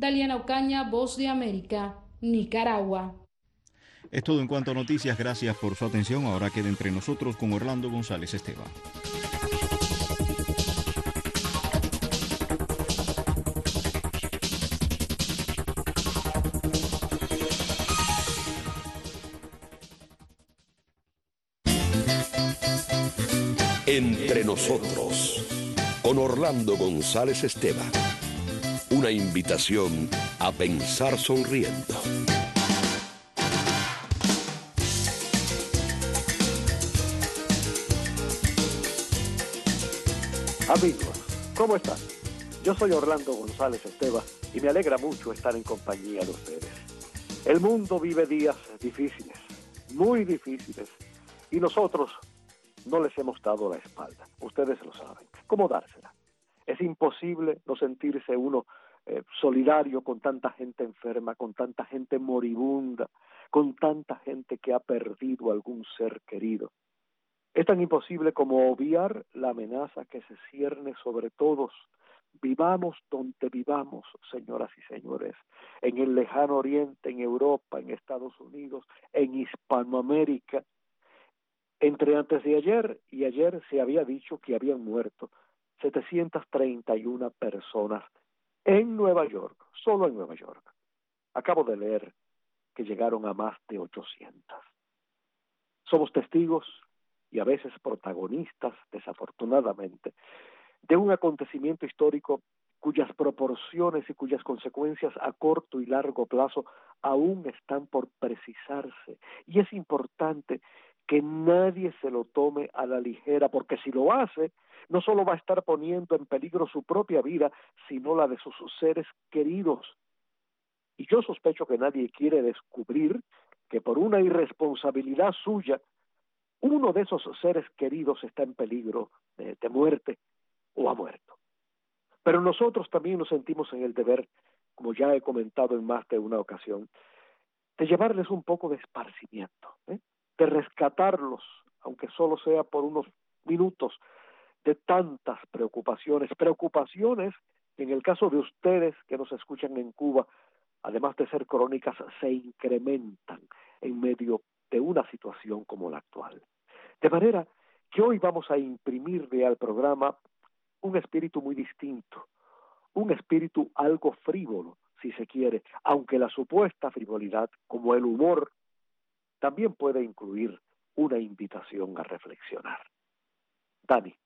Daliana Ocaña, Voz de América, Nicaragua. Es todo en cuanto a noticias, gracias por su atención. Ahora queda entre nosotros con Orlando González Esteban. Entre nosotros, con Orlando González Esteban. Una invitación a pensar sonriendo. Amigos, ¿cómo están? Yo soy Orlando González Esteban y me alegra mucho estar en compañía de ustedes. El mundo vive días difíciles, muy difíciles, y nosotros no les hemos dado la espalda. Ustedes lo saben. ¿Cómo dársela? Es imposible no sentirse uno solidario con tanta gente enferma, con tanta gente moribunda, con tanta gente que ha perdido algún ser querido. Es tan imposible como obviar la amenaza que se cierne sobre todos. Vivamos donde vivamos, señoras y señores, en el lejano oriente, en Europa, en Estados Unidos, en Hispanoamérica. Entre antes de ayer y ayer se había dicho que habían muerto 731 personas en Nueva York, solo en Nueva York. Acabo de leer que llegaron a más de 800. Somos testigos y a veces protagonistas, desafortunadamente, de un acontecimiento histórico cuyas proporciones y cuyas consecuencias a corto y largo plazo aún están por precisarse. Y es importante que nadie se lo tome a la ligera, porque si lo hace, no solo va a estar poniendo en peligro su propia vida, sino la de sus seres queridos. Y yo sospecho que nadie quiere descubrir que por una irresponsabilidad suya, uno de esos seres queridos está en peligro de muerte o ha muerto. Pero nosotros también nos sentimos en el deber, como ya he comentado en más de una ocasión, de llevarles un poco de esparcimiento, de rescatarlos, aunque solo sea por unos minutos, de tantas preocupaciones que en el caso de ustedes que nos escuchan en Cuba, además de ser crónicas, se incrementan en medio de una situación como la actual. De manera que hoy vamos a imprimirle al programa un espíritu muy distinto, un espíritu algo frívolo, si se quiere, aunque la supuesta frivolidad, como el humor, también puede incluir una invitación a reflexionar. Dani.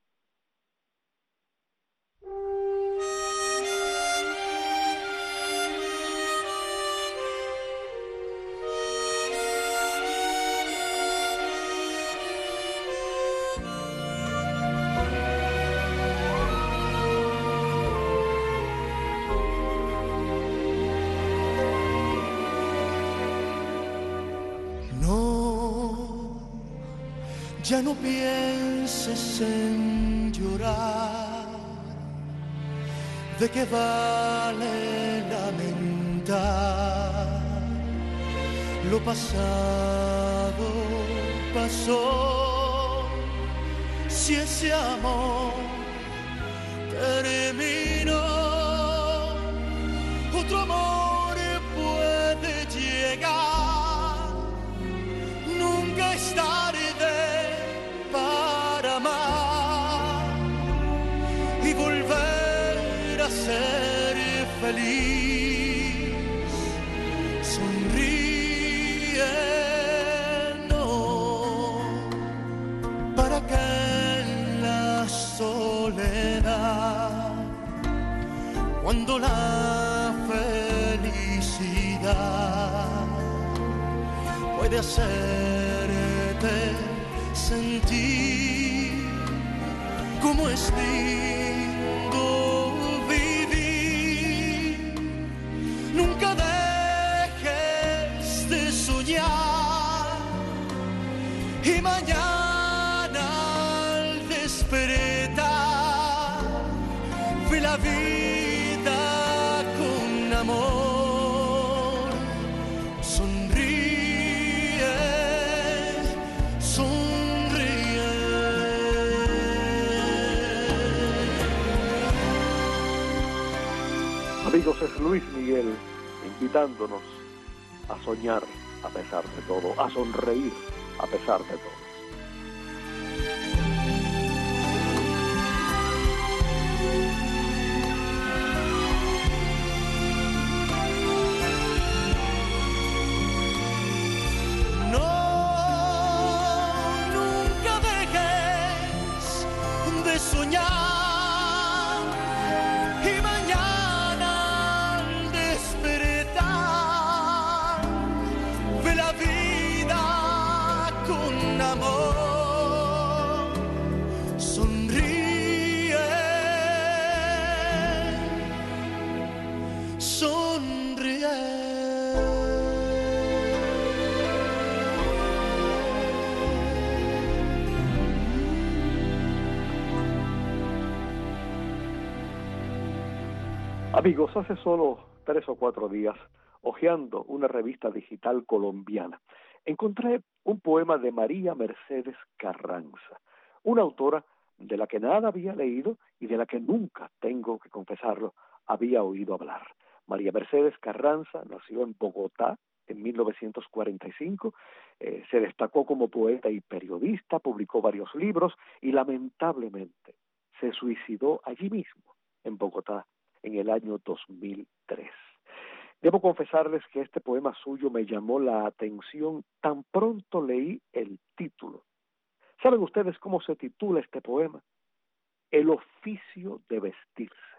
Ya no pienses en llorar, ¿de qué vale lamentar? Lo pasado pasó, si ese amor terminó, otro amor puede llegar, nunca es tarde para amar y volver a ser feliz. Sonríe, no, para que en la soledad, cuando la felicidad puede hacerte sentir como es lindo vivir. Nunca dejes de soñar y mañana al despertar ve la vida con amor. Sonríe, sonríe. Amigos, es Luis Miguel invitándonos a soñar a pesar de todo, a sonreír a pesar de todo. Soñar y mañana al despertar ve la vida con amor, sonríe, sonríe. Amigos, hace solo 3 o 4 días, hojeando una revista digital colombiana, encontré un poema de María Mercedes Carranza, una autora de la que nada había leído y de la que nunca, tengo que confesarlo, había oído hablar. María Mercedes Carranza nació en Bogotá en 1945, se destacó como poeta y periodista, publicó varios libros y lamentablemente se suicidó allí mismo, en Bogotá, en el año 2003. Debo confesarles que este poema suyo me llamó la atención tan pronto leí el título. ¿Saben ustedes cómo se titula este poema? El oficio de vestirse.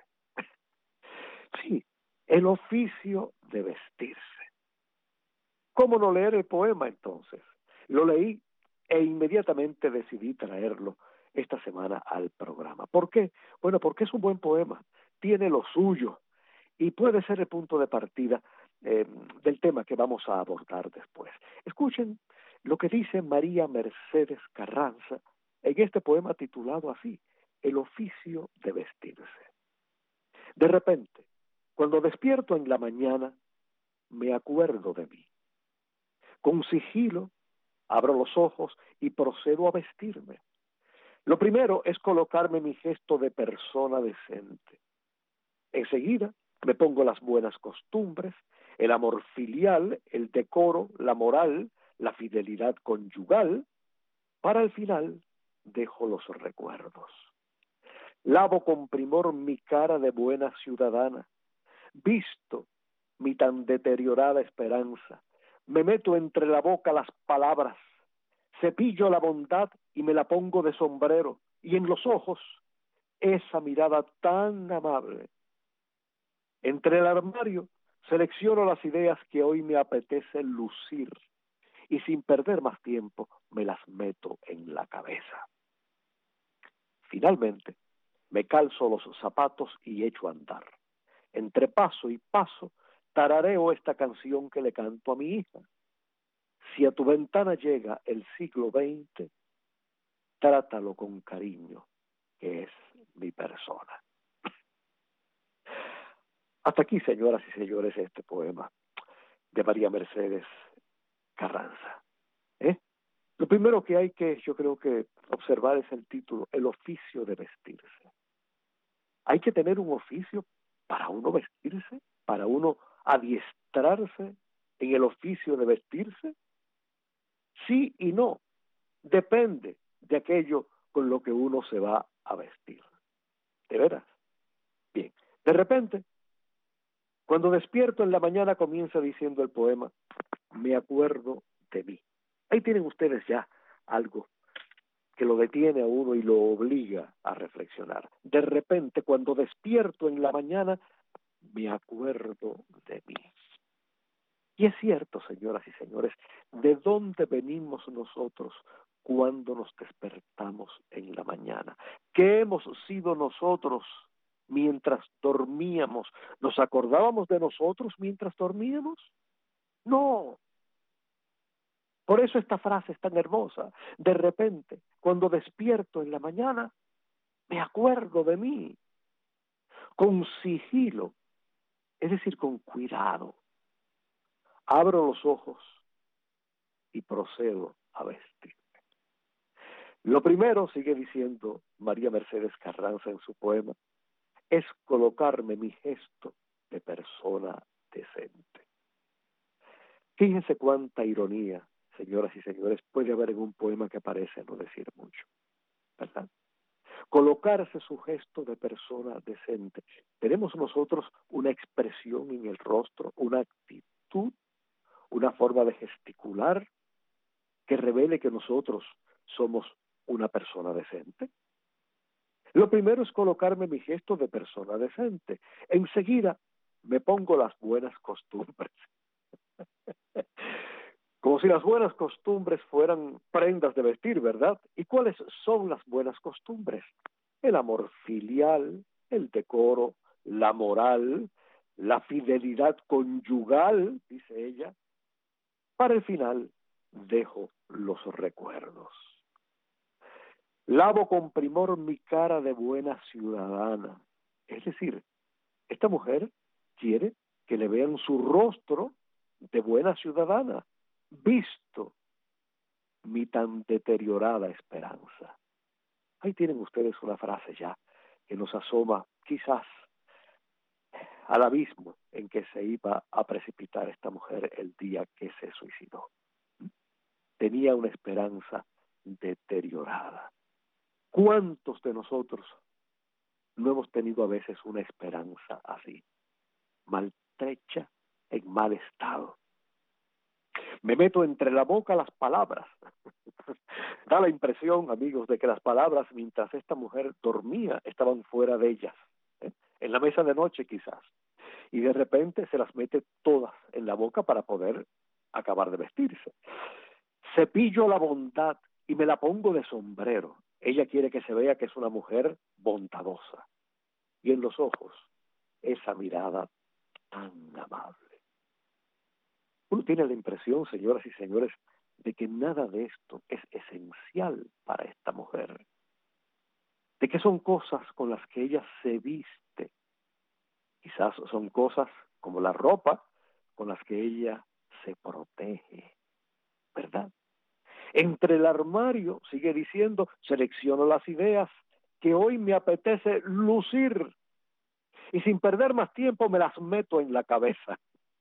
Sí, el oficio de vestirse. ¿Cómo no leer el poema entonces? Lo leí e inmediatamente decidí traerlo esta semana al programa. ¿Por qué? Bueno, porque es un buen poema, tiene lo suyo y puede ser el punto de partida del tema que vamos a abordar después. Escuchen lo que dice María Mercedes Carranza en este poema titulado así, El oficio de vestirse. De repente, cuando despierto en la mañana, me acuerdo de mí. Con sigilo, abro los ojos y procedo a vestirme. Lo primero es colocarme mi gesto de persona decente. Enseguida me pongo las buenas costumbres, el amor filial, el decoro, la moral, la fidelidad conyugal. Para el final dejo los recuerdos. Lavo con primor mi cara de buena ciudadana. Visto mi tan deteriorada esperanza. Me meto entre la boca las palabras. Cepillo la bondad y me la pongo de sombrero. Y en los ojos esa mirada tan amable. Entre el armario selecciono las ideas que hoy me apetece lucir y sin perder más tiempo me las meto en la cabeza. Finalmente, me calzo los zapatos y echo a andar. Entre paso y paso, tarareo esta canción que le canto a mi hija. Si a tu ventana llega el siglo XX, trátalo con cariño, que es mi persona. Hasta aquí, señoras y señores, este poema de María Mercedes Carranza. Lo primero que hay que, yo creo que observar es el título, el oficio de vestirse. Hay que tener un oficio para uno vestirse, para uno adiestrarse en el oficio de vestirse. Sí y no, depende de aquello con lo que uno se va a vestir. ¿De veras? Bien, de repente, cuando despierto en la mañana comienza diciendo el poema, me acuerdo de mí. Ahí tienen ustedes ya algo que lo detiene a uno y lo obliga a reflexionar. De repente, cuando despierto en la mañana, me acuerdo de mí. Y es cierto, señoras y señores, ¿de dónde venimos nosotros cuando nos despertamos en la mañana? ¿Qué hemos sido nosotros mientras dormíamos? ¿Nos acordábamos de nosotros mientras dormíamos? No. Por eso esta frase es tan hermosa. De repente, cuando despierto en la mañana, me acuerdo de mí. Con sigilo, es decir, con cuidado. Abro los ojos y procedo a vestirme. Lo primero, sigue diciendo María Mercedes Carranza en su poema, es colocarme mi gesto de persona decente. Fíjense cuánta ironía, señoras y señores, puede haber en un poema que parece no decir mucho, ¿verdad? Colocarse su gesto de persona decente. Tenemos nosotros una expresión en el rostro, una actitud, una forma de gesticular que revele que nosotros somos una persona decente. Lo primero es colocarme mi gesto de persona decente. Enseguida me pongo las buenas costumbres. Como si las buenas costumbres fueran prendas de vestir, ¿verdad? ¿Y cuáles son las buenas costumbres? El amor filial, el decoro, la moral, la fidelidad conyugal, dice ella. Para el final, dejo los recuerdos. Lavo con primor mi cara de buena ciudadana. Es decir, esta mujer quiere que le vean su rostro de buena ciudadana, visto mi tan deteriorada esperanza. Ahí tienen ustedes una frase ya que nos asoma quizás al abismo en que se iba a precipitar esta mujer el día que se suicidó. Tenía una esperanza deteriorada. ¿Cuántos de nosotros no hemos tenido a veces una esperanza así, maltrecha, en mal estado? Me meto entre la boca las palabras. Da la impresión, amigos, de que las palabras, mientras esta mujer dormía, estaban fuera de ellas, en la mesa de noche quizás, y de repente se las mete todas en la boca para poder acabar de vestirse. Cepillo la bondad y me la pongo de sombrero. Ella quiere que se vea que es una mujer bondadosa. Y en los ojos, esa mirada tan amable. Uno tiene la impresión, señoras y señores, de que nada de esto es esencial para esta mujer. De que son cosas con las que ella se viste. Quizás son cosas como la ropa con las que ella se protege, ¿verdad? Entre el armario, sigue diciendo, selecciono las ideas que hoy me apetece lucir y sin perder más tiempo me las meto en la cabeza.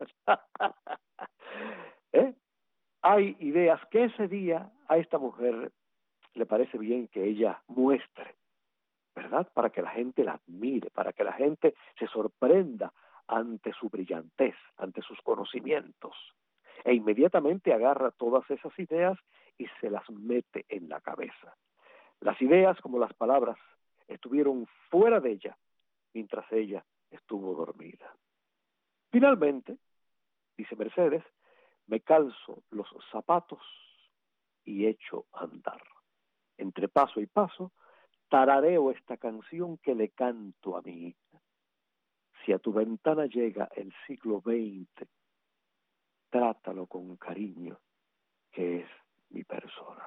Hay ideas que ese día a esta mujer le parece bien que ella muestre, ¿verdad? Para que la gente la admire, para que la gente se sorprenda ante su brillantez, ante sus conocimientos. E inmediatamente agarra todas esas ideas y se las mete en la cabeza. Las ideas, como las palabras, estuvieron fuera de ella mientras ella estuvo dormida. Finalmente, dice Mercedes, me calzo los zapatos y echo a andar. Entre paso y paso, tarareo esta canción que le canto a mi hija. Si a tu ventana llega el siglo XX, trátalo con cariño, que es mi persona.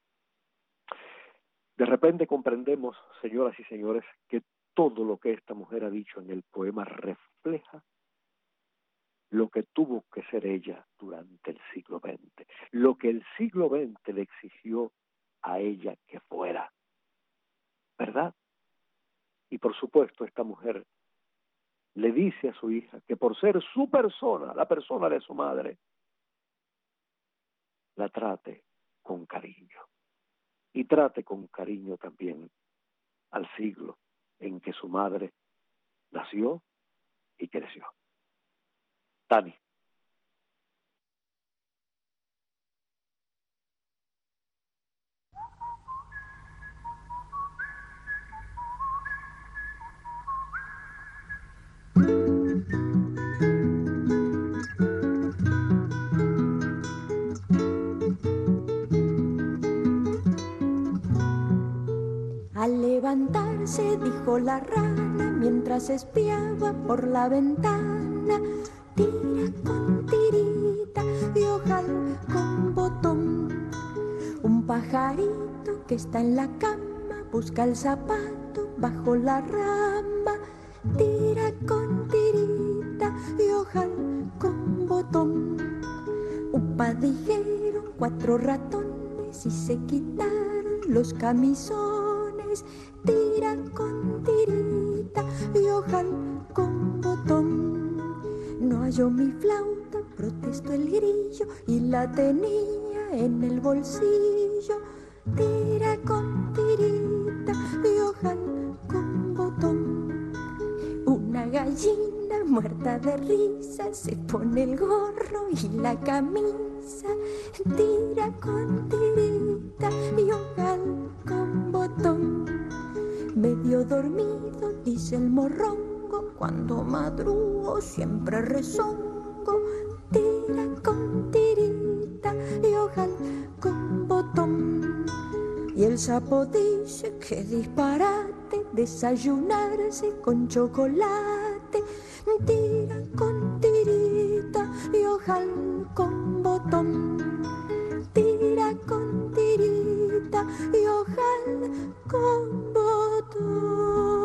De repente comprendemos, señoras y señores, que todo lo que esta mujer ha dicho en el poema refleja lo que tuvo que ser ella durante el siglo XX, lo que el siglo XX le exigió a ella que fuera, ¿verdad? Y por supuesto esta mujer le dice a su hija que por ser su persona, la persona de su madre, la trate con cariño. Y trate con cariño también al siglo en que su madre nació y creció. Tani. Al levantarse, dijo la rana, mientras espiaba por la ventana, tira con tirita y ojal con botón. Un pajarito que está en la cama busca el zapato bajo la rama, tira con tirita y ojal con botón. Un padillero, 4 ratones y se quitaron los camisones, tira con tirita y ojal con botón. No hallo mi flauta, protestó el grillo y la tenía en el bolsillo. Tira con tirita y ojal con botón. Una gallina muerta de risa se pone el gorro y la camisa. Tira con tirita y ojal con botón. Medio dormido, dice el morrongo, cuando madrugo siempre rezongo. Tira con tirita y ojal con botón. Y el sapo dice que disparate desayunarse con chocolate. Tira con tirita y ojal con botón. Tira con tirita y ojal con botón.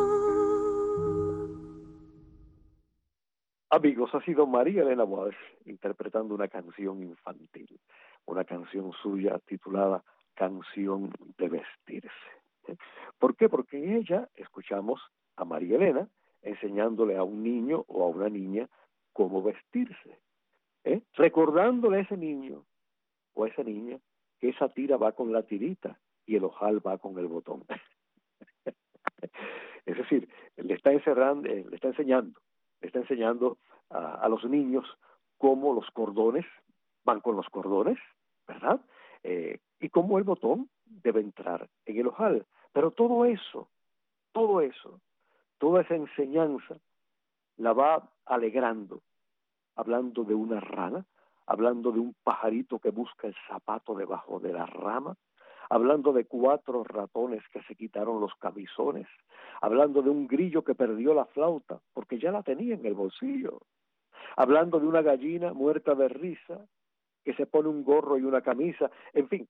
Amigos, ha sido María Elena Walsh interpretando una canción infantil, una canción suya titulada Canción de Vestirse. ¿Por qué? Porque en ella escuchamos a María Elena enseñándole a un niño o a una niña cómo vestirse, recordándole a ese niño o a esa niña que esa tira va con la tirita y el ojal va con el botón. Es decir, le está enseñando a los niños cómo los cordones van con los cordones, ¿verdad? Y cómo el botón debe entrar en el ojal. Pero todo eso, toda esa enseñanza la va alegrando, hablando de una rana, hablando de un pajarito que busca el zapato debajo de la rama, hablando de 4 ratones que se quitaron los camisones, hablando de un grillo que perdió la flauta porque ya la tenía en el bolsillo, hablando de una gallina muerta de risa que se pone un gorro y una camisa. En fin,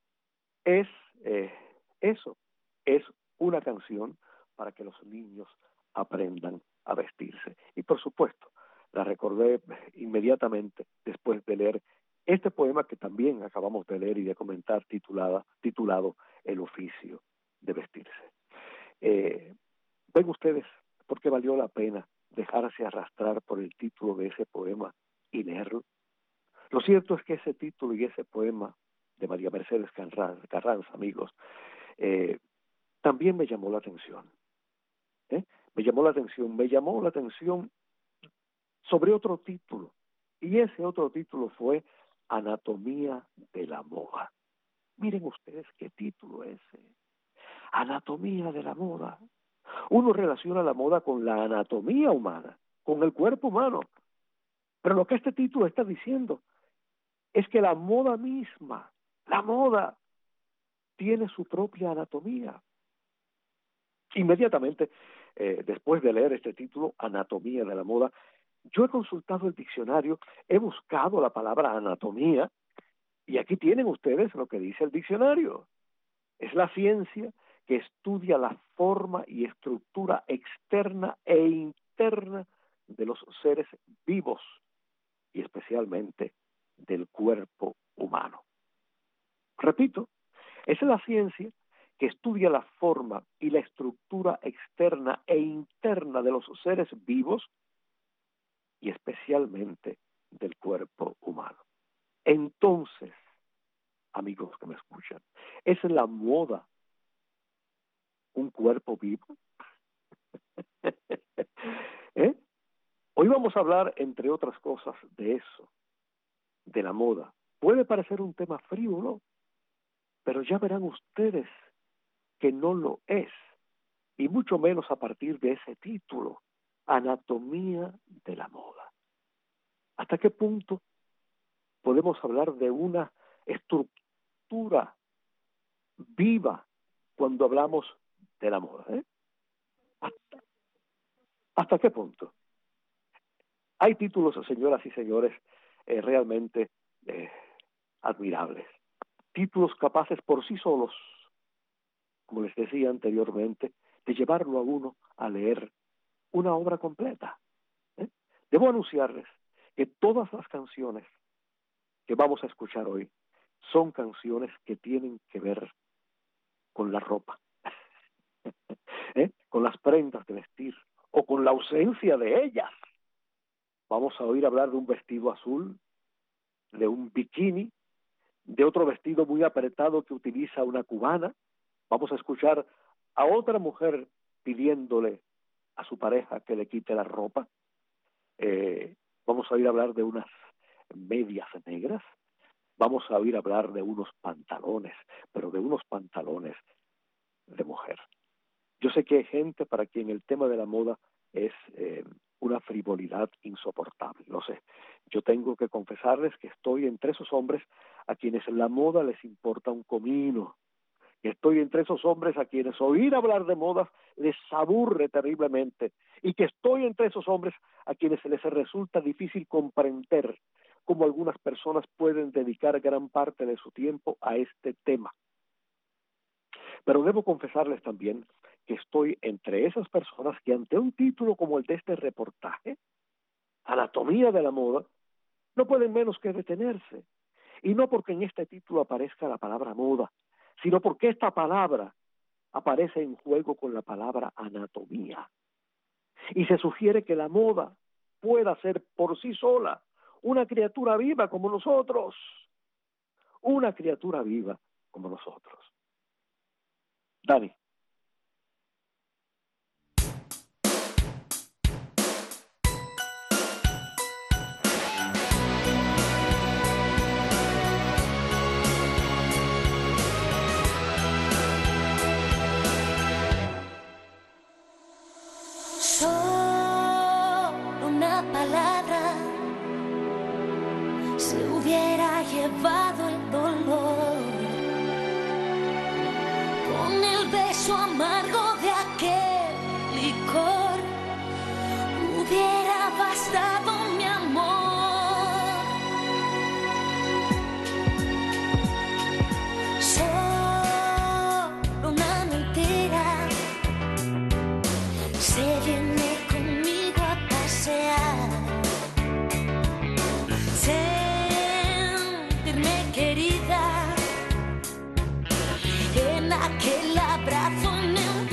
eso es una canción para que los niños aprendan a vestirse. Y por supuesto, la recordé inmediatamente después de leer este poema que también acabamos de leer y de comentar, titulado El oficio de vestirse. Ven ustedes por qué valió la pena dejarse arrastrar por el título de ese poema y leerlo. Lo cierto es que ese título y ese poema de María Mercedes Carranza, amigos, también me llamó la atención. Me llamó la atención sobre otro título, y ese otro título fue Anatomía de la moda. Miren ustedes qué título ese. Anatomía de la moda. Uno relaciona la moda con la anatomía humana, con el cuerpo humano. Pero lo que este título está diciendo es que la moda misma, la moda, tiene su propia anatomía. Inmediatamente, después de leer este título, Anatomía de la moda, yo he consultado el diccionario, he buscado la palabra anatomía, y aquí tienen ustedes lo que dice el diccionario. Es la ciencia que estudia la forma y estructura externa e interna de los seres vivos, y especialmente del cuerpo humano. Repito, es la ciencia que estudia la forma y la estructura externa e interna de los seres vivos y especialmente del cuerpo humano. Entonces, amigos que me escuchan, ¿es la moda un cuerpo vivo? Hoy vamos a hablar, entre otras cosas, de eso, de la moda. Puede parecer un tema frívolo, pero ya verán ustedes que no lo es, y mucho menos a partir de ese título, Anatomía de la moda. ¿Hasta qué punto podemos hablar de una estructura viva cuando hablamos de la moda? ¿Hasta qué punto? Hay títulos, señoras y señores, realmente admirables. Títulos capaces por sí solos, como les decía anteriormente, de llevarlo a uno a leer una obra completa. Debo anunciarles que todas las canciones que vamos a escuchar hoy son canciones que tienen que ver con la ropa, con las prendas de vestir o con la ausencia de ellas. Vamos a oír hablar de un vestido azul, de un bikini, de otro vestido muy apretado que utiliza una cubana. Vamos a escuchar a otra mujer pidiéndole a su pareja que le quite la ropa. Vamos a oír hablar de unas medias negras. Vamos a oír hablar de unos pantalones, pero de unos pantalones de mujer. Yo sé que hay gente para quien el tema de la moda es una frivolidad insoportable, lo sé. Yo tengo que confesarles que estoy entre esos hombres a quienes la moda les importa un comino. Y estoy entre esos hombres a quienes oír hablar de modas les aburre terriblemente. Y que estoy entre esos hombres a quienes se les resulta difícil comprender cómo algunas personas pueden dedicar gran parte de su tiempo a este tema. Pero debo confesarles también que estoy entre esas personas que ante un título como el de este reportaje, Anatomía de la Moda, no pueden menos que detenerse. Y no porque en este título aparezca la palabra moda, sino porque esta palabra aparece en juego con la palabra anatomía. Y se sugiere que la moda pueda ser por sí sola una criatura viva como nosotros. Una criatura viva como nosotros. Dani. Una palabra se hubiera llevado el dolor, con el beso amargo de aquel licor hubiera bastado mi amor. Solo una mentira se viene conmigo a pasear, sentirme querida en aquel abrazo en el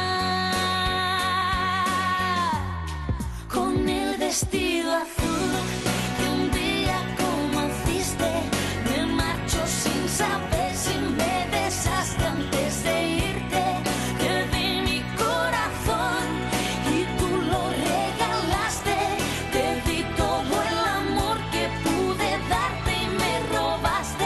mar, con el vestido azul que un día conociste. Me marcho sin saber si me besaste antes de irte. Te di mi corazón y tú lo regalaste. Te di todo el amor que pude darte y me robaste.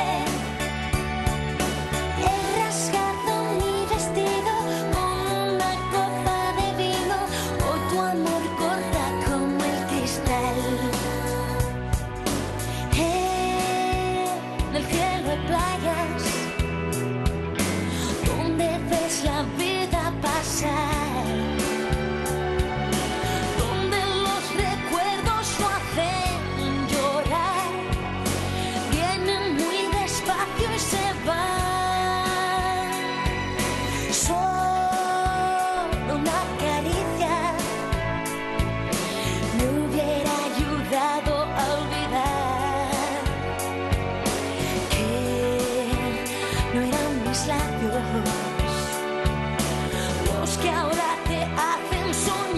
He rasgado mi vestido con una copa de vino. Hoy tu amor corta como el cristal. En el cielo hay playas donde ves la vida pasar, donde los recuerdos lo hacen llorar. Vienen muy despacio y se van. Solo una caricia me hubiera ayudado a olvidar que no eran mis labios los que ahora te hacen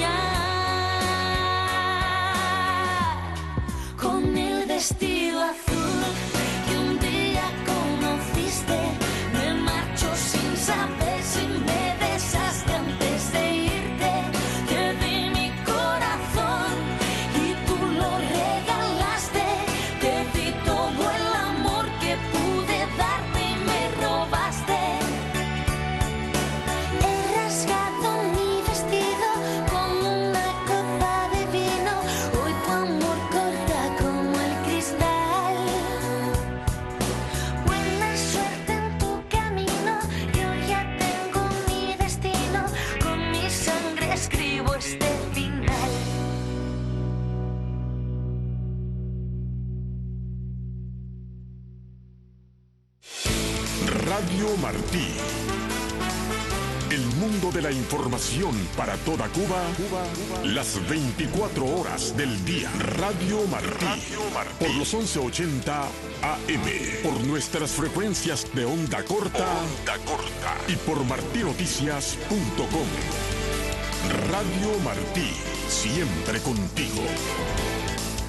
soñar, con el vestido azul que un día conociste. Me marcho sin saber si me besaste antes de irte. Te di mi corazón y tú lo regalaste. Te di todo el amor que pude darte y me robaste. He rasgado mi vestido con una copa de vino. Hoy tu amor corta como el cristal. Buena suerte en tu camino. Yo ya tengo mi destino. Con mi sangre escribo este final. Radio Martí. El mundo de la información para toda Cuba, las 24 horas del día. Radio Martí. Por los 1180 AM. Por nuestras frecuencias de onda corta. Y por martinoticias.com. Radio Martí. Siempre contigo.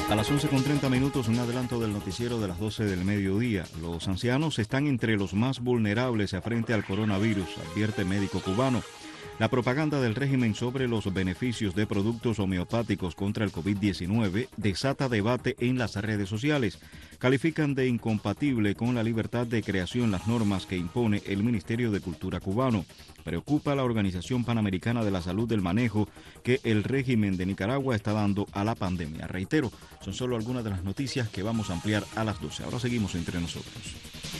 A las 11:30, un adelanto del noticiero de las 12 del mediodía. Los ancianos están entre los más vulnerables frente al coronavirus, advierte médico cubano. La propaganda del régimen sobre los beneficios de productos homeopáticos contra el COVID-19 desata debate en las redes sociales. Califican de incompatible con la libertad de creación las normas que impone el Ministerio de Cultura cubano. Preocupa a la Organización Panamericana de la Salud del manejo que el régimen de Nicaragua está dando a la pandemia. Reitero, son solo algunas de las noticias que vamos a ampliar a las 12. Ahora seguimos entre nosotros.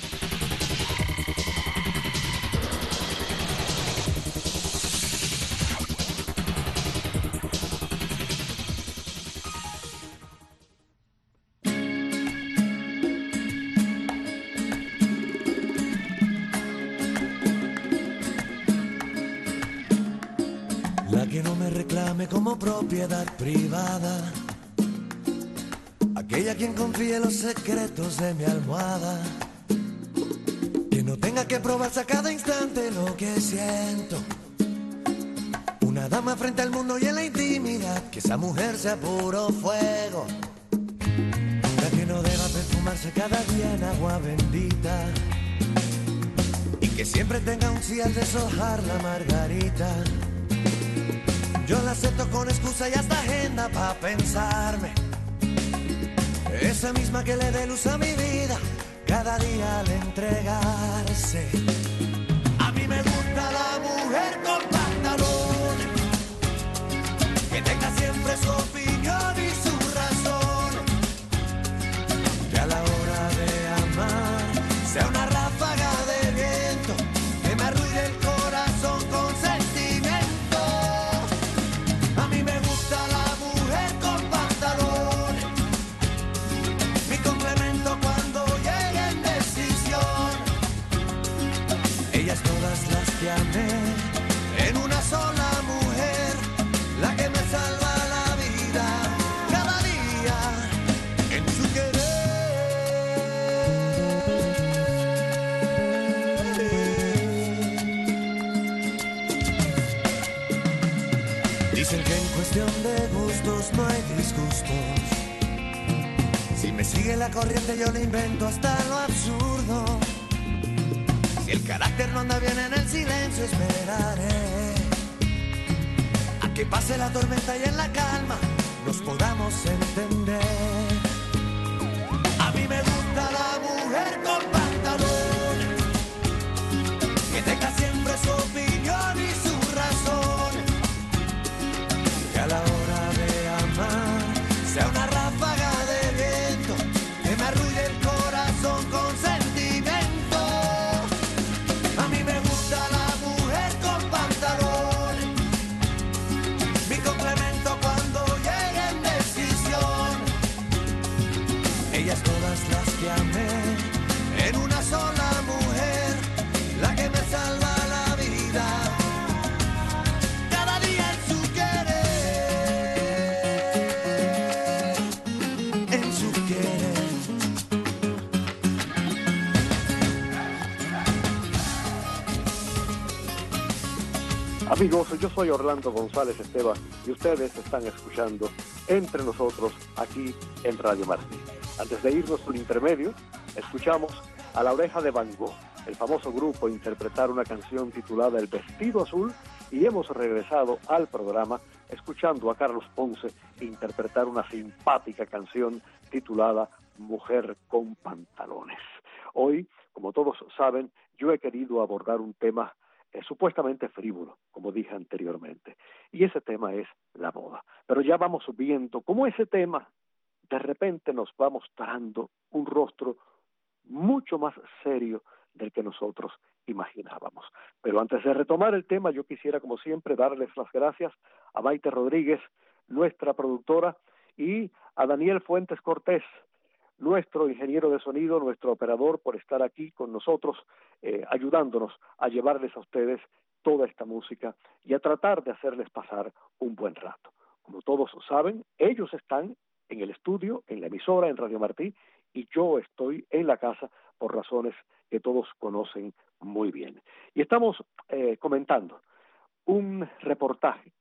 Que no me reclame como propiedad privada, aquella quien confíe en los secretos de mi almohada, que no tenga que probarse a cada instante lo que siento, una dama frente al mundo y en la intimidad, que esa mujer sea puro fuego, la que no deba perfumarse cada día en agua bendita, y que siempre tenga un sí al deshojar la margarita. Yo la acepto con excusa y hasta agenda pa' pensarme. Esa misma que le dé luz a mi vida cada día al entregarse. A mí me gusta la mujer con pantalones, que tenga siempre su opinión y su razón, que a la hora de amar sea una ráfaga de viento que me arruine el corazón con sentimiento. En una sola mujer, la que me salva la vida cada día en su querer. Dicen que en cuestión de gustos no hay disgustos. Si me sigue la corriente yo le invento hasta lo absurdo. Si el carácter no anda bien en el silencio esperaré a que pase la tormenta y en la calma nos podamos entender. A mí me gusta la mujer con pantalones, que tenga siempre su opinión y su razón, que a la hora de amar sea una ráfaga de viento que me arrulle el corazón con sentimiento. Ellas todas las que amé, en una sola mujer, la que me salva la vida, cada día en su querer, en su querer. Amigos, yo soy Orlando González Esteva y ustedes están escuchando Entre Nosotros aquí en Radio Martí. Antes de irnos al intermedio, escuchamos a La Oreja de Van Gogh, el famoso grupo, interpretar una canción titulada El Vestido Azul, y hemos regresado al programa escuchando a Carlos Ponce interpretar una simpática canción titulada Mujer con Pantalones. Hoy, como todos saben, yo he querido abordar un tema supuestamente frívolo, como dije anteriormente, y ese tema es la boda. Pero ya vamos viendo cómo ese tema de repente nos va mostrando un rostro mucho más serio del que nosotros imaginábamos. Pero antes de retomar el tema, yo quisiera, como siempre, darles las gracias a Maite Rodríguez, nuestra productora, y a Daniel Fuentes Cortés, nuestro ingeniero de sonido, nuestro operador, por estar aquí con nosotros, ayudándonos a llevarles a ustedes toda esta música y a tratar de hacerles pasar un buen rato. Como todos saben, ellos están en el estudio, en la emisora, en Radio Martí, y yo estoy en la casa por razones que todos conocen muy bien. Y estamos comentando un reportaje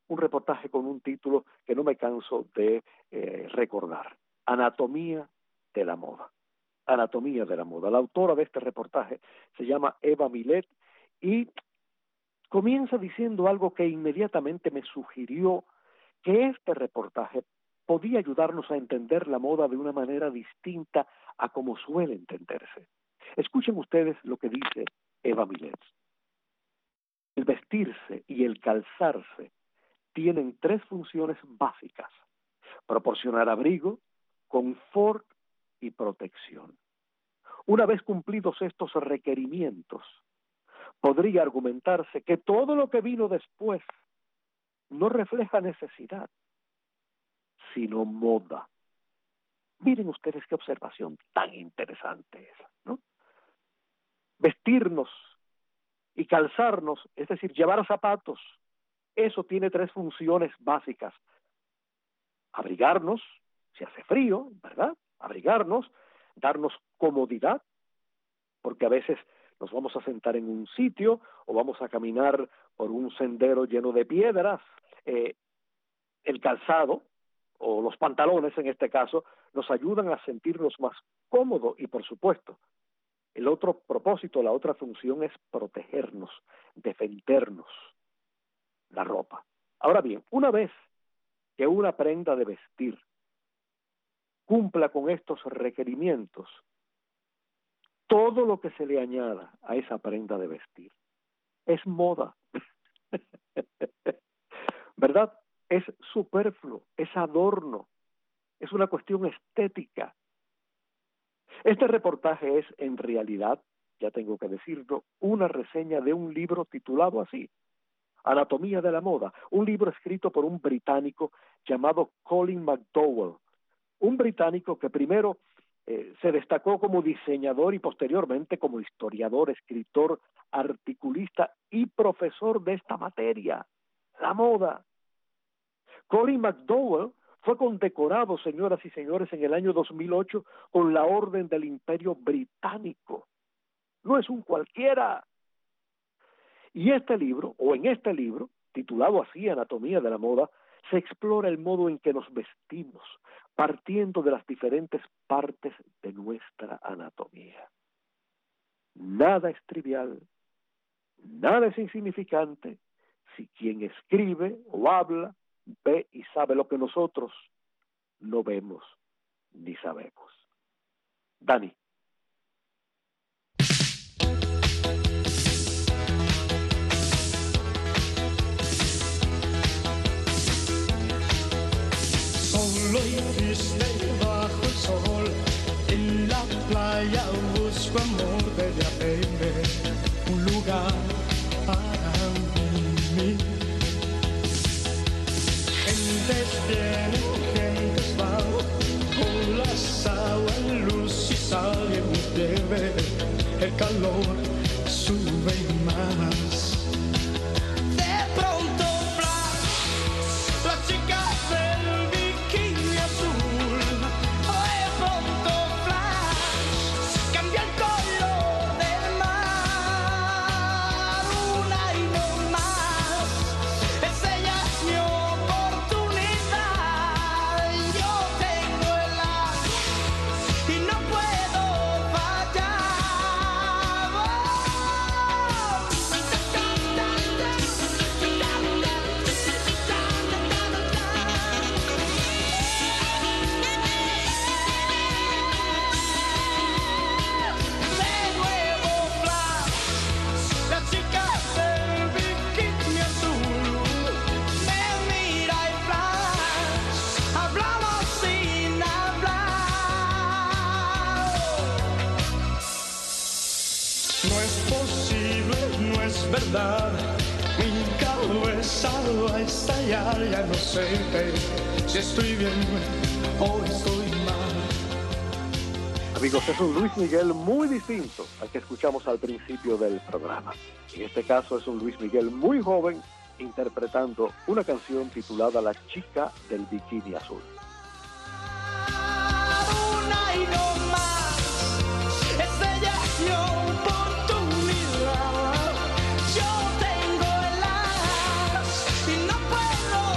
un reportaje con un título que no me canso de recordar: Anatomía de la moda. Anatomía de la moda. La autora de este reportaje se llama Eva Milet y comienza diciendo algo que inmediatamente me sugirió que este reportaje podía ayudarnos a entender la moda de una manera distinta a como suele entenderse. Escuchen ustedes lo que dice Eva Milet. El vestirse y el calzarse tienen tres funciones básicas: proporcionar abrigo, confort y protección. Una vez cumplidos estos requerimientos, podría argumentarse que todo lo que vino después no refleja necesidad, sino moda. Miren ustedes qué observación tan interesante esa, ¿no? Vestirnos y calzarnos, es decir, llevar zapatos, eso tiene tres funciones básicas: abrigarnos, si hace frío, ¿verdad? Abrigarnos, darnos comodidad, porque a veces nos vamos a sentar en un sitio o vamos a caminar por un sendero lleno de piedras. El calzado o los pantalones, en este caso, nos ayudan a sentirnos más cómodos y, por supuesto, el otro propósito, la otra función es protegernos, defendernos, la ropa. Ahora bien, una vez que una prenda de vestir cumpla con estos requerimientos, todo lo que se le añada a esa prenda de vestir es moda. ¿Verdad? Es superfluo, es adorno, es una cuestión estética. Este reportaje es, en realidad, ya tengo que decirlo, una reseña de un libro titulado así, Anatomía de la moda, un libro escrito por un británico llamado Colin McDowell, un británico que primero se destacó como diseñador y posteriormente como historiador, escritor, articulista y profesor de esta materia, la moda. Colin McDowell fue condecorado, señoras y señores, en el año 2008 con la Orden del Imperio Británico. No es un cualquiera. Y este libro, o en este libro, titulado así, Anatomía de la moda, se explora el modo en que nos vestimos, partiendo de las diferentes partes de nuestra anatomía. Nada es trivial, nada es insignificante, si quien escribe o habla ve y sabe lo que nosotros no vemos ni sabemos. Dani. Solo y triste bajo el sol, en la playa busco amor, debe haber un lugar para mí. Gentes vienen, gentes van, con las aguas, luz y sal, y en mi piel el calor sube más. De pronto, flash, la chica del bikini azul. De pronto, flash, cambia el color del mar. Una y no más, es ella mi oportunidad. Yo tengo el as y no puedo fallar. De nuevo flash, la chica del bikini azul me mira y flash, hablamos sin hablar. No es posible, no es verdad, mi cabeza va a estallar, ya no sé si estoy bien o estoy mal. Amigos, es un Luis Miguel muy distinto al que escuchamos al principio del programa. En este caso es un Luis Miguel muy joven interpretando una canción titulada La chica del bikini azul. Una y no más, es ella mi oportunidad. Yo tengo el as y no puedo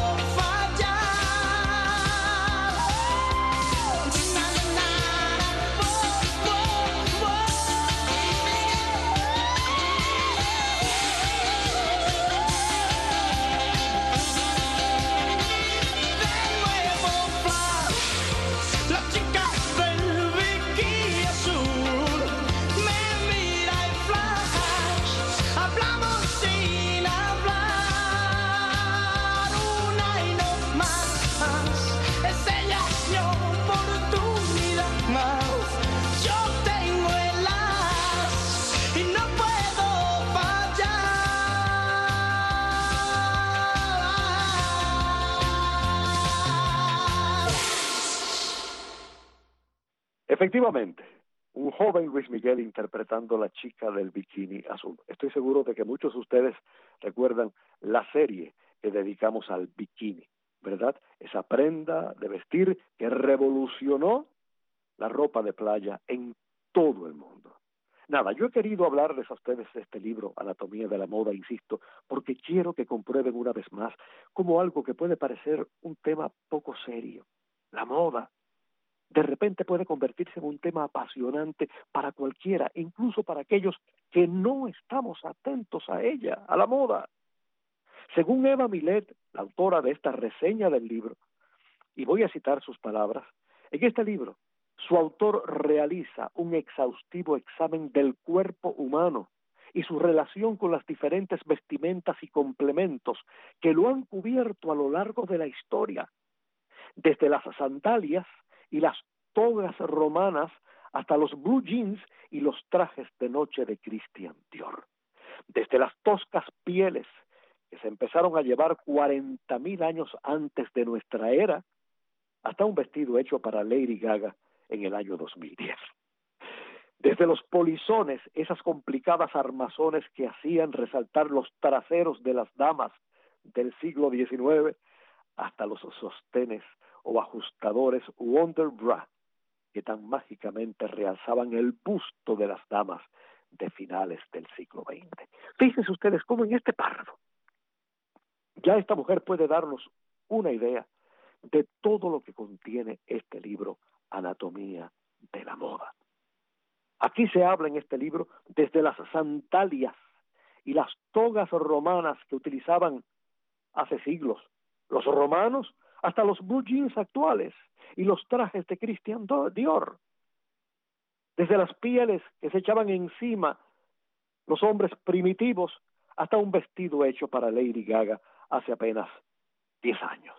Efectivamente, un joven Luis Miguel interpretando La chica del bikini azul. Estoy seguro de que muchos de ustedes recuerdan la serie que dedicamos al bikini, ¿verdad? Esa prenda de vestir que revolucionó la ropa de playa en todo el mundo. Nada, yo he querido hablarles a ustedes de este libro, Anatomía de la Moda, insisto, porque quiero que comprueben una vez más como algo que puede parecer un tema poco serio. La moda, de repente puede convertirse en un tema apasionante para cualquiera, incluso para aquellos que no estamos atentos a ella, a la moda. Según Eva Milet, la autora de esta reseña del libro, y voy a citar sus palabras, en este libro, su autor realiza un exhaustivo examen del cuerpo humano y su relación con las diferentes vestimentas y complementos que lo han cubierto a lo largo de la historia, desde las sandalias y las togas romanas hasta los blue jeans y los trajes de noche de Christian Dior, desde las toscas pieles que se empezaron a llevar 40,000 años antes de nuestra era, hasta un vestido hecho para Lady Gaga en el año 2010. Desde los polizones, esas complicadas armazones que hacían resaltar los traseros de las damas del siglo XIX, hasta los sostenes o ajustadores Wonder Bra, que tan mágicamente realzaban el busto de las damas de finales del siglo XX. Fíjense ustedes cómo en este párrafo ya esta mujer puede darnos una idea de todo lo que contiene este libro, Anatomía de la Moda. Aquí se habla en este libro desde las sandalias y las togas romanas que utilizaban hace siglos los romanos, hasta los blue jeans actuales y los trajes de Christian Dior. Desde las pieles que se echaban encima los hombres primitivos hasta un vestido hecho para Lady Gaga hace apenas 10 años.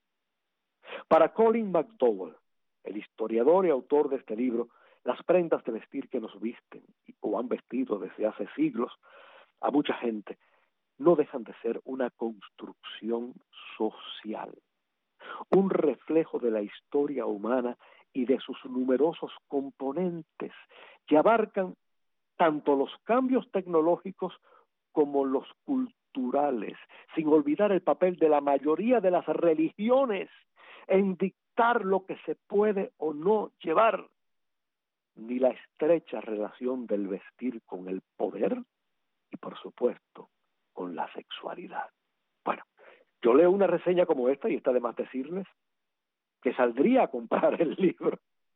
Para Colin McDowell, el historiador y autor de este libro, las prendas de vestir que nos visten o han vestido desde hace siglos a mucha gente no dejan de ser una construcción social, un reflejo de la historia humana y de sus numerosos componentes que abarcan tanto los cambios tecnológicos como los culturales, sin olvidar el papel de la mayoría de las religiones en dictar lo que se puede o no llevar, ni la estrecha relación del vestir con el poder y, por supuesto, con la sexualidad. Bueno, yo leo una reseña como esta y está de más decirles que saldría a comprar el libro.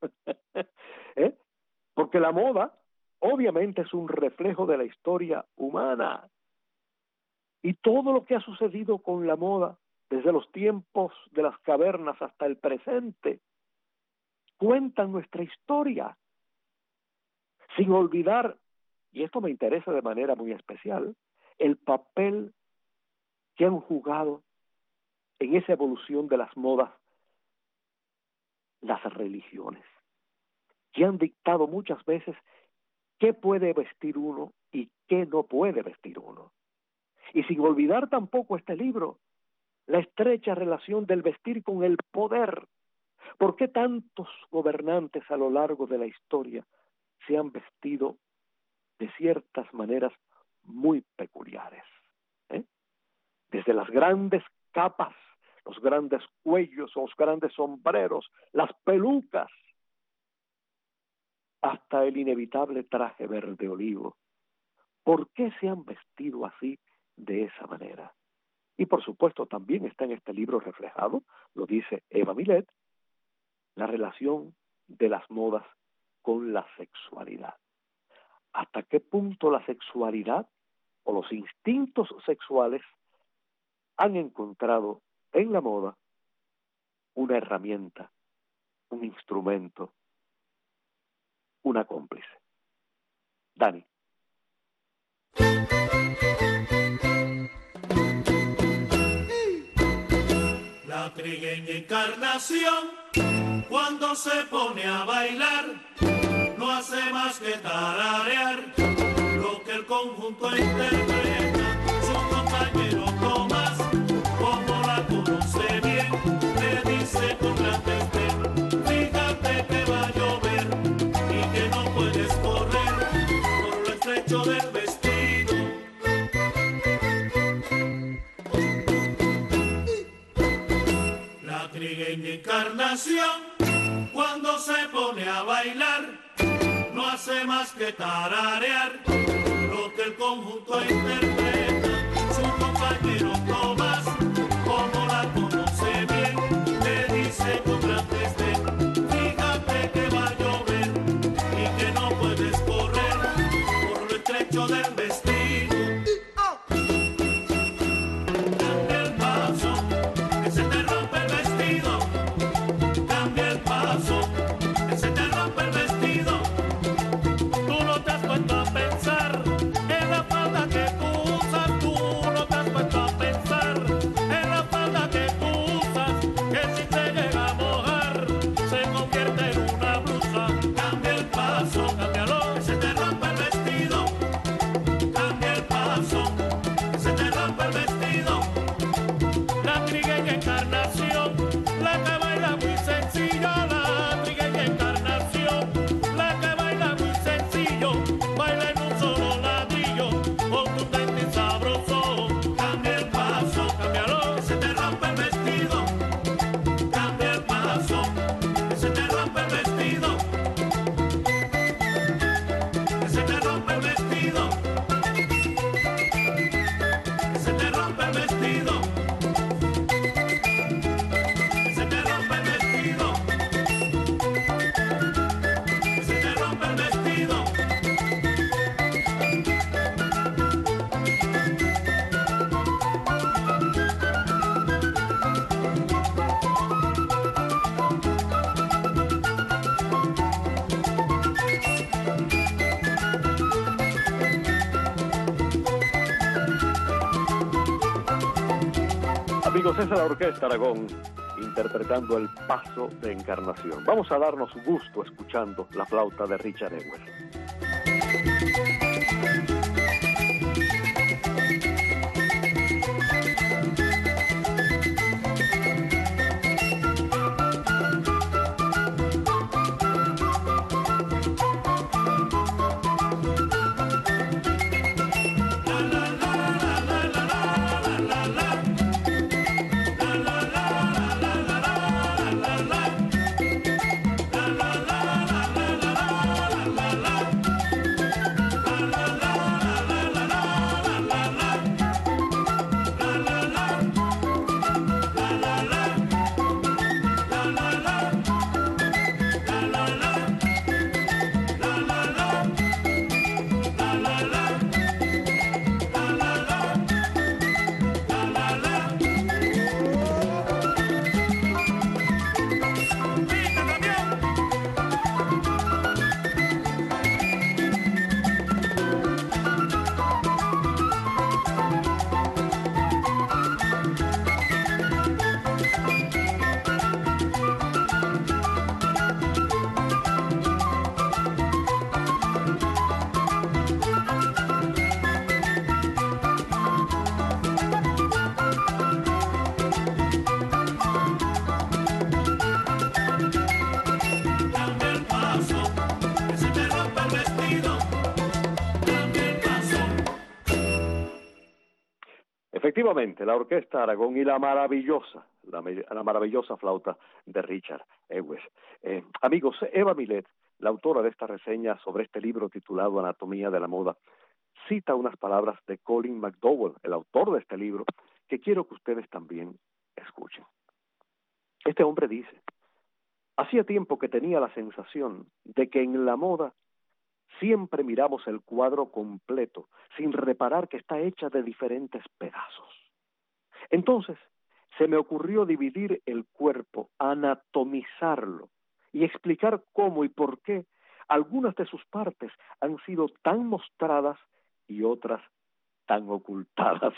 Porque la moda obviamente es un reflejo de la historia humana. Y todo lo que ha sucedido con la moda desde los tiempos de las cavernas hasta el presente cuentan nuestra historia. Sin olvidar, y esto me interesa de manera muy especial, el papel que han jugado en esa evolución de las modas las religiones, que han dictado muchas veces qué puede vestir uno y qué no puede vestir uno. Y sin olvidar tampoco este libro, la estrecha relación del vestir con el poder. ¿Por qué tantos gobernantes a lo largo de la historia se han vestido de ciertas maneras muy peculiares? Desde las grandes capas, los grandes cuellos, los grandes sombreros, las pelucas, hasta el inevitable traje verde olivo. ¿Por qué se han vestido así, de esa manera? Y por supuesto también está en este libro reflejado, lo dice Eva Milet, la relación de las modas con la sexualidad. ¿Hasta qué punto la sexualidad o los instintos sexuales han encontrado en la moda una herramienta, un instrumento, una cómplice? Dani. La trigueña Encarnación, cuando se pone a bailar, no hace más que tararear lo que el conjunto interpreta. Su compañero Tomás, como la conoce bien, le dice con gran desdén: fíjate que va a llover. Encarnación, cuando se pone a bailar, no hace más que tararear lo que el conjunto interpreta. Su compañero Tomás, como la conoce bien, le dice con gran desdén: fíjate que va a llover y que no puedes correr por lo estrecho del vestido. Cambia el paso, que se te rompe el vestido. Cambia el paso, que se te rompe el vestido. Tú no te has puesto a pensar en la falda que tú usas. Tú no te has puesto a pensar en la falda que tú usas, que si te llega a mojar se convierte en una blusa. Cambia el paso, cámbialo, que se te rompe el vestido. Cambia el paso, que se te rompe el vestido. La trigueña Encarnación, la que baila muy sencillo. La trigueña Encarnación, la que baila muy sencillo. Baila en un solo ladrillo, contundente y sabroso. Cambia el paso, cámbialo, que se te rompe el vestido. Cambia el paso, que se te rompe el vestido. Que se te rompe el vestido. Que se te rompe el vestido. Que se te rompe el vestido. Que se te rompe el vestido. Amigos, esa es la Orquesta Aragón interpretando el paso de Encarnación. Vamos a darnos gusto escuchando la flauta de Richard Ewell. Cambia el paso, que se te rompe el vestido. Cambia el paso. Efectivamente, la Orquesta Aragón y la maravillosa flauta de Richard Ewell. Amigos, Eva Milet, la autora de esta reseña sobre este libro titulado Anatomía de la Moda, cita unas palabras de Colin McDowell, el autor de este libro, que quiero que ustedes también escuchen. Este hombre dice: hacía tiempo que tenía la sensación de que en la moda siempre miramos el cuadro completo, sin reparar que está hecha de diferentes pedazos. Entonces, se me ocurrió dividir el cuerpo, anatomizarlo y explicar cómo y por qué algunas de sus partes han sido tan mostradas y otras tan ocultadas.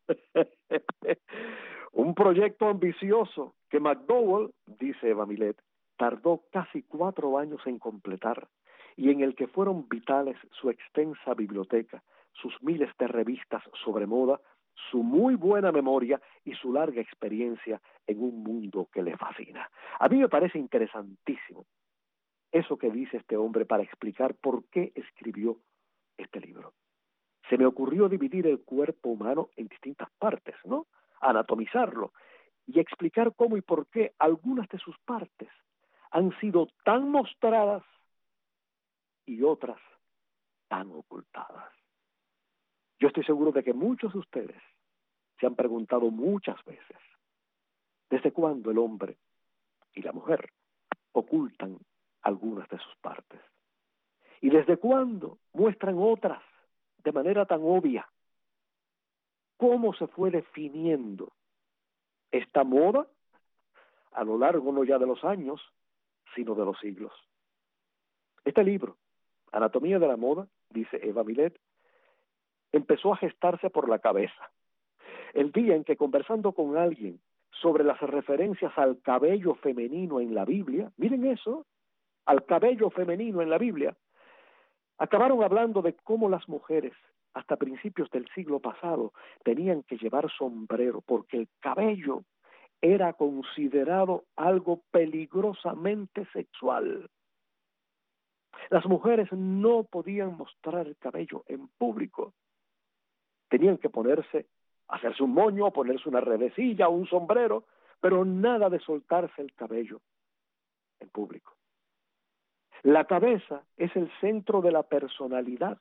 Un proyecto ambicioso que McDowell, dice Eva Milet, tardó casi 4 años en completar y en el que fueron vitales su extensa biblioteca, sus miles de revistas sobre moda, su muy buena memoria y su larga experiencia en un mundo que le fascina. A mí me parece interesantísimo eso que dice este hombre para explicar por qué escribió este libro. Se me ocurrió dividir el cuerpo humano en distintas partes, ¿no? Anatomizarlo. y explicar cómo y por qué algunas de sus partes han sido tan mostradas y otras tan ocultadas. Yo estoy seguro de que muchos de ustedes se han preguntado muchas veces, ¿desde cuándo el hombre y la mujer ocultan algunas de sus partes? ¿Y desde cuándo muestran otras de manera tan obvia? ¿Cómo se fue definiendo esta moda a lo largo no ya de los años, sino de los siglos? Este libro, Anatomía de la Moda, dice Eva Milet, empezó a gestarse por la cabeza. El día en que, conversando con alguien sobre las referencias al cabello femenino en la Biblia, miren eso, al cabello femenino en la Biblia, acabaron hablando de cómo las mujeres, hasta principios del siglo pasado, tenían que llevar sombrero porque el cabello era considerado algo peligrosamente sexual. Las mujeres no podían mostrar el cabello en público. Tenían que hacerse un moño, ponerse una redecilla, un sombrero, pero nada de soltarse el cabello en público. La cabeza es el centro de la personalidad.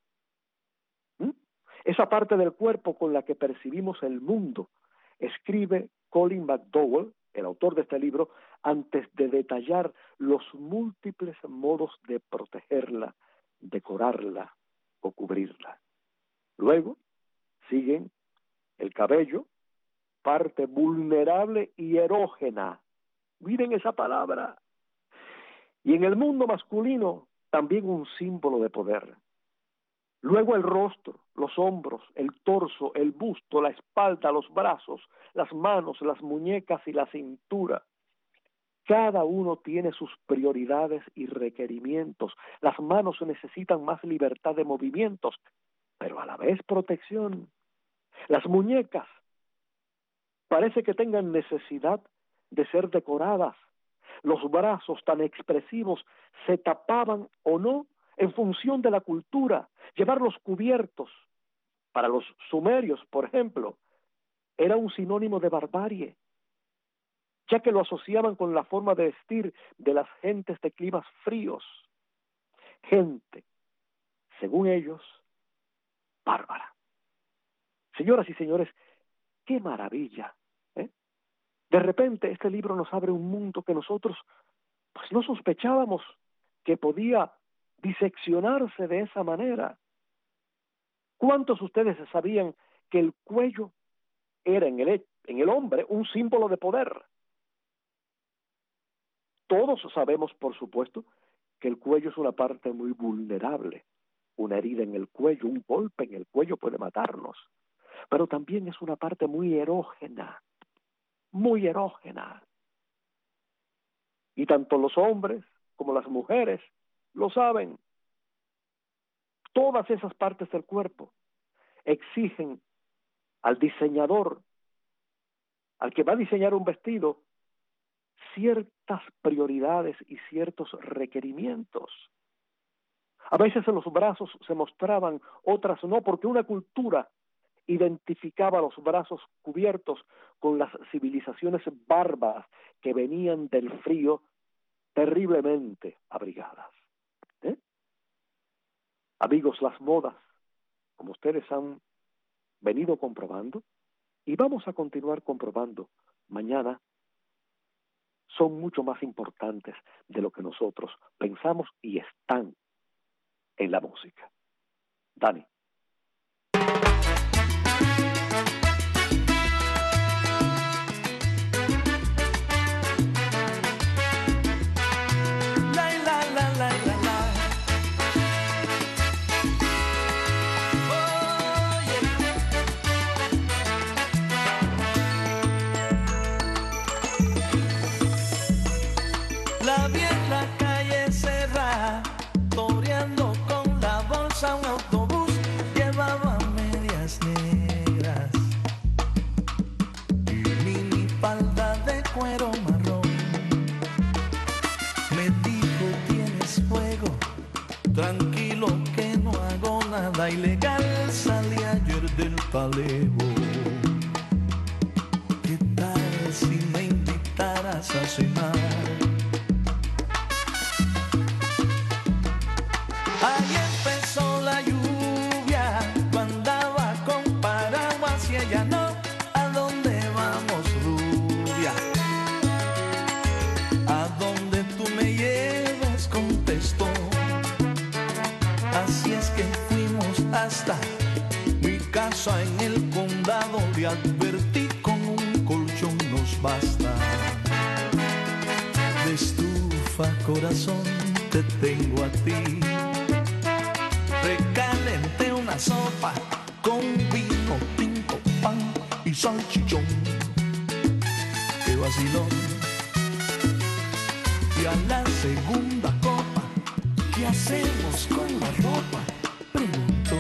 Esa parte del cuerpo con la que percibimos el mundo, escribe Colin McDowell, el autor de este libro, antes de detallar los múltiples modos de protegerla, decorarla o cubrirla. Luego siguen el cabello, parte vulnerable y erógena. Miren esa palabra. Y en el mundo masculino, también un símbolo de poder. Luego el rostro, los hombros, el torso, el busto, la espalda, los brazos, las manos, las muñecas y la cintura. Cada uno tiene sus prioridades y requerimientos. Las manos necesitan más libertad de movimientos, pero a la vez protección. Las muñecas parece que tengan necesidad de ser decoradas. Los brazos tan expresivos se tapaban o no en función de la cultura. Llevarlos cubiertos, para los sumerios, por ejemplo, era un sinónimo de barbarie, ya que lo asociaban con la forma de vestir de las gentes de climas fríos. Gente, según ellos, bárbara. Señoras y señores, qué maravilla, ¿eh? De repente este libro nos abre un mundo que nosotros pues no sospechábamos que podía diseccionarse de esa manera. ¿Cuántos de ustedes sabían que el cuello era en el hombre un símbolo de poder? Todos sabemos, por supuesto, que el cuello es una parte muy vulnerable. Una herida en el cuello, un golpe en el cuello puede matarnos. Pero también es una parte muy erógena, muy erógena. Y tanto los hombres como las mujeres lo saben. Todas esas partes del cuerpo exigen al diseñador, al que va a diseñar un vestido, ciertas prioridades y ciertos requerimientos. A veces en los brazos se mostraban, otras no, porque una cultura identificaba los brazos cubiertos con las civilizaciones bárbaras que venían del frío terriblemente abrigadas. Amigos, las modas, como ustedes han venido comprobando, y vamos a continuar comprobando mañana, son mucho más importantes de lo que nosotros pensamos y están en la música. Dani. La vi en la calle cerrada, toreando con la bolsa un autobús, llevaba medias negras y minifalda de cuero marrón. Me dijo, ¿tienes fuego? Tranquilo que no hago nada ilegal, salí ayer del Palejo. ¿Qué tal si casa en el condado, le advertí con un colchón nos basta. De estufa, corazón, te tengo a ti. Recalenté una sopa con vino tinto, pan y salchichón. Qué vacilón. Y a la segunda copa, ¿qué hacemos con la ropa? Preguntó.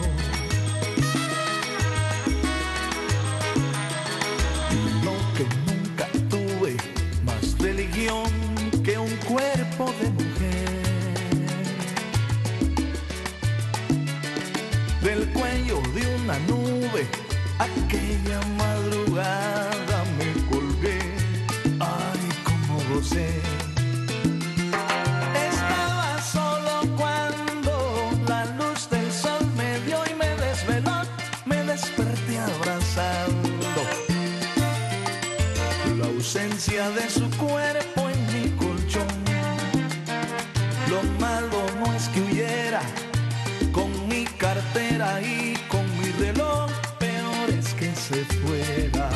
Y lo que nunca tuve, más religión que un cuerpo de mujer. Del cuello de una nube, aquella madrugada me colgué. Ay, cómo gocé. Estaba solo cuando la luz del sol me dio y me desveló. Me desperté abrazando la ausencia de su cuerpo en mi colchón. Lo malo no es que huyera con mi cartera y con mi reloj, peor es que se fuera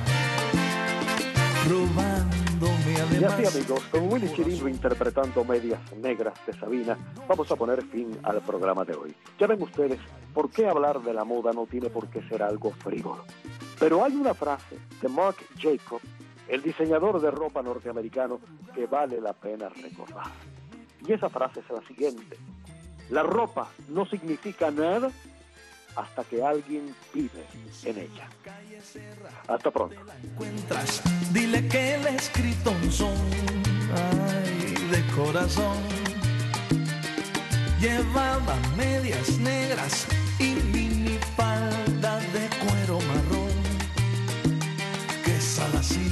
robándome además. Y así, amigos, con Willy Chirino interpretando Medias Negras de Sabina, vamos a poner fin al programa de hoy. Ya ven ustedes, ¿por qué hablar de la moda no tiene por qué ser algo frívolo? Pero hay una frase de Marc Jacob, el diseñador de ropa norteamericano, que vale la pena recordar. Y esa frase es la siguiente: la ropa no significa nada hasta que alguien vive en ella. Hasta pronto. Dile que le he escrito un son, ay, de corazón. Llevaba medias negras y minifalda de cuero marrón. Que Salacín